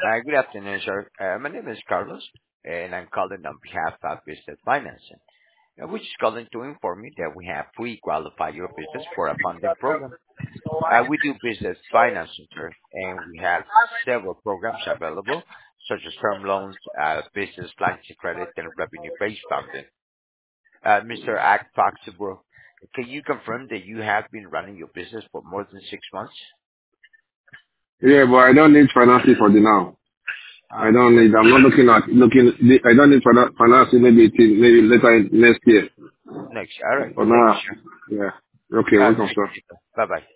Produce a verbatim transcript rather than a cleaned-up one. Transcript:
Uh, good afternoon, sir. Uh, my name is Carlos, and I'm calling on behalf of Business Financing, uh, which is calling to inform you that we have pre-qualified your business for a funding program. Uh, we do business financing, sir, and we have several programs available, such as term loans, uh, business lines of credit, and revenue-based funding. Uh, mister Act Foxborough, can you confirm that you have been running your business for more than six months? Yeah, but I don't need financing for the now. I Uh, don't yes, need, I'm not looking at, looking, I don't need finan- financing maybe, till- maybe later in next year. next. All right. For Thank you, now, sir. yeah. Okay, Uh, welcome, thank sir. you. Bye-bye.